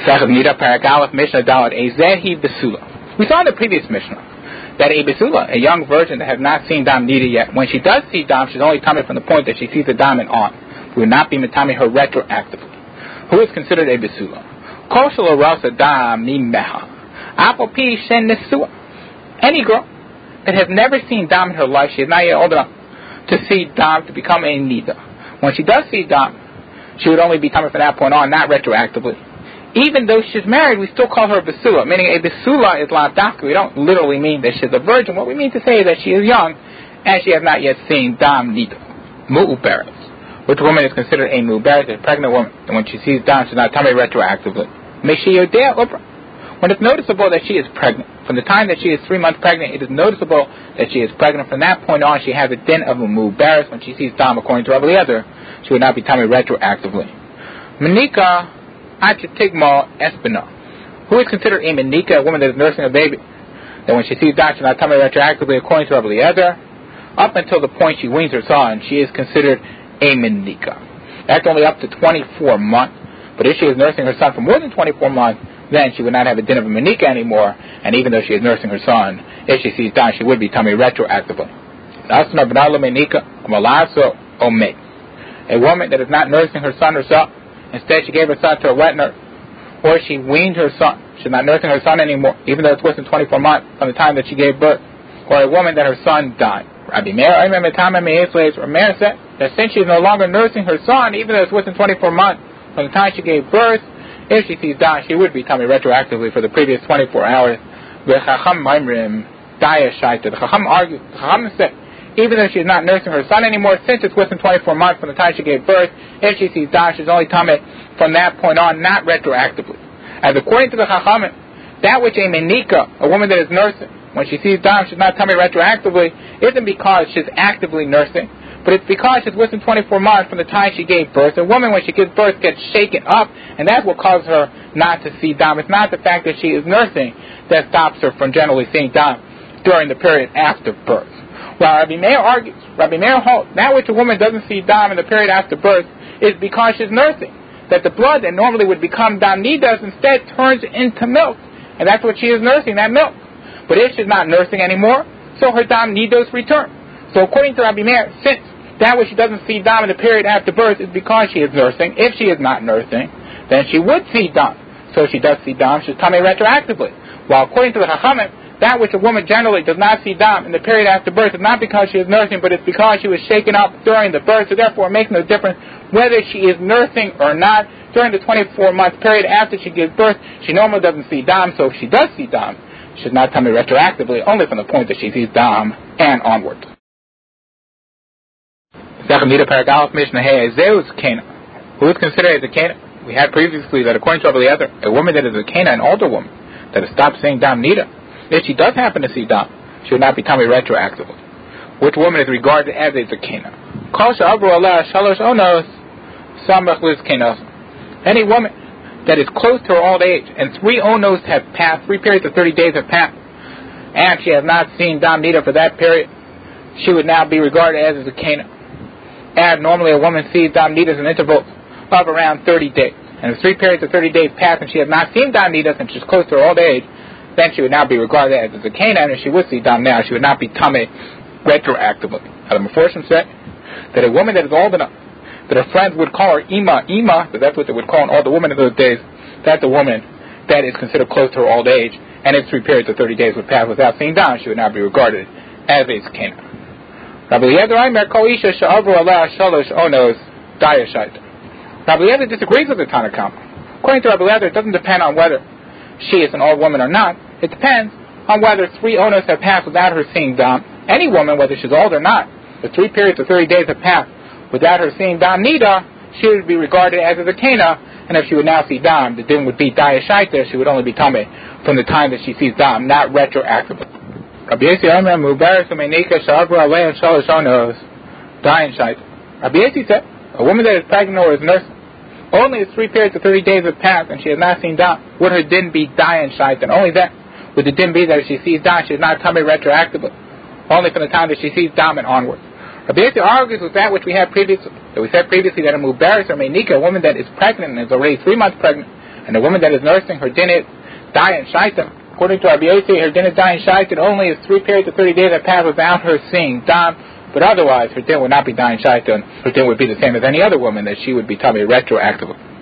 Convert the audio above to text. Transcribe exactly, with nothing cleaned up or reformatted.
Nida Paragalef Mishnah Dalet Ezehi Besula. We saw in the previous Mishnah that a Besula, a young virgin that has not seen Dam Nida yet, when she does see Dam, she's only coming from the point that she sees the diamond on. We will not be Matami her retroactively. Who is considered a Besula? Koshal Rasa Dam Nimeha. Apopi Shen Nesua. Any girl that has never seen Dam in her life, she is not yet old enough to see Dam, to become a Nida. When she does see Dam, she would only be coming from that point on, not retroactively. Even though she's married, we still call her a Besula, meaning a Besula is la dafka. We don't literally mean that she's a virgin. What we mean to say is that she is young and she has not yet seen Dam Nida. Mu'uberes. Which woman is considered a Mu'uberes, a pregnant woman, and when she sees Dam, she's not coming retroactively. Meshiyodea Ubra. When it's noticeable that she is pregnant, from the time that she is three months pregnant, it is noticeable that she is pregnant. From that point on, she has a din of a Mu'uberes. When she sees Dam, according to Rabbi Eliezer, she would not be coming retroactively. Manika Achitigma Espina. Who is considered a Manika, a woman that is nursing a baby, that when she sees Dam, she's not coming retroactively, according to Rabbi Eliezer, up until the point she weans her son, she is considered a Manika. That's only up to twenty-four months. But if she is nursing her son for more than twenty-four months, then she would not have a din of a Manika anymore, and even though she is nursing her son, if she sees Dam, she would be tummy retroactively. Asna B'nala Manika, Malaso Omei. A woman that is not nursing her son herself, instead she gave her son to a wet nurse, or she weaned her son, she's not nursing her son anymore, even though it's within twenty-four months from the time that she gave birth, or a woman that her son died. Rabbi Meir, I remember the time Meir said that since she is no longer nursing her son, even though it's within twenty-four months from the time she gave birth, if she sees Dam, she would be coming retroactively for the previous twenty-four hours. The Chacham Maimrim, Daya Shaita. The Chacham argues, the Chacham said, even though she's not nursing her son anymore, since it's within twenty-four months from the time she gave birth, if she sees Dam, she's only coming from that point on, not retroactively. As according to the Chachamim, that which a Menika, a woman that is nursing, when she sees Dam, she's not coming retroactively, isn't because she's actively nursing, but it's because she's within twenty-four months from the time she gave birth. A woman, when she gives birth, gets shaken up, and that's what causes her not to see Dam. It's not the fact that she is nursing that stops her from generally seeing Dam during the period after birth. While Rabbi Meir argues, Rabbi Meir holds, that which a woman doesn't see Dam in the period after birth is because she's nursing. That the blood that normally would become Dam Nidas instead turns into milk. And that's what she is nursing, that milk. But if she's not nursing anymore, so her Dam Nidos return. So according to Rabbi Meir, since that which she doesn't see Dam in the period after birth is because she is nursing, if she is not nursing, then she would see Dam. So if she does see Dam, she's coming retroactively. While according to the Chachamim, that which a woman generally does not see Dam in the period after birth is not because she is nursing, but it's because she was shaken up during the birth. So therefore, it makes no difference whether she is nursing or not. During the twenty-four month period after she gives birth, she normally doesn't see Dam. So if she does see Dam, she's not coming retroactively, only from the point that she sees Dam and onward. Who is considered as a Cana? We had previously that according to Rabbi Eliezer, a woman that is a Cana, an older woman, that has stopped seeing Dam Nida, if she does happen to see Dam, she would not be coming retroactively. Which woman is regarded as a Zakena? Any woman that is close to her old age, and three onos have passed, three periods of thirty days have passed, and she has not seen Dam Nida for that period, she would now be regarded as a Zakena. And normally a woman sees Dam Nidas in intervals of around thirty days. And if three periods of thirty days pass and she has not seen Dam Nidas and she's close to her old age, then she would now be regarded as a Zakena, and if she would see Dam now, she would not be Tameh retroactively. Now the Meforshim said that a woman that is old enough, that her friends would call her Ima, Ima, but that's what they would call an older woman in those days, that's a woman that is considered close to her old age, and if three periods of thirty days would pass without seeing Dam, she would now be regarded as a Zakena. Rabbi Eliezer Aimer Kol Isha She'avru Aleh Shalosh Onos Dayashait. Rabbi Eliezer disagrees with the Tanna Kama. According to Rabbi Eliezer, it doesn't depend on whether she is an old woman or not. It depends on whether three onos have passed without her seeing Dam. Any woman, whether she's old or not, the three periods of thirty days have passed without her seeing Dam Nida, she would be regarded as a Zakena, and if she would now see Dam, the din would be Dayashaita, she would only be Tameh from the time that she sees Dam, not retroactively. Rabbi Yossi Omer Mubarak Umenika Shavru Alei Shalosh Onos Dayashaita. Rabbi Yossi said, a woman that is pregnant or is nursing, only if three periods of thirty days have passed and she has not seen Dam, would her din be Dayan and only then would the din be that if she sees Dam, she is not coming retroactively, only from the time that she sees Dam and onward. Rabbi Yossi argues with that which we had previously, that we said previously that a Mubarak or Menika, a woman that is pregnant and is already three months pregnant, And the woman that is nursing her din is dayan shaitan. According to Rabbi Yossi, her din is dayan shaitan only if three periods of thirty days have passed without her seeing dam. But otherwise, her din would not be dayan shaitan. Her din would be the same as any other woman, that she would be tummy retroactively.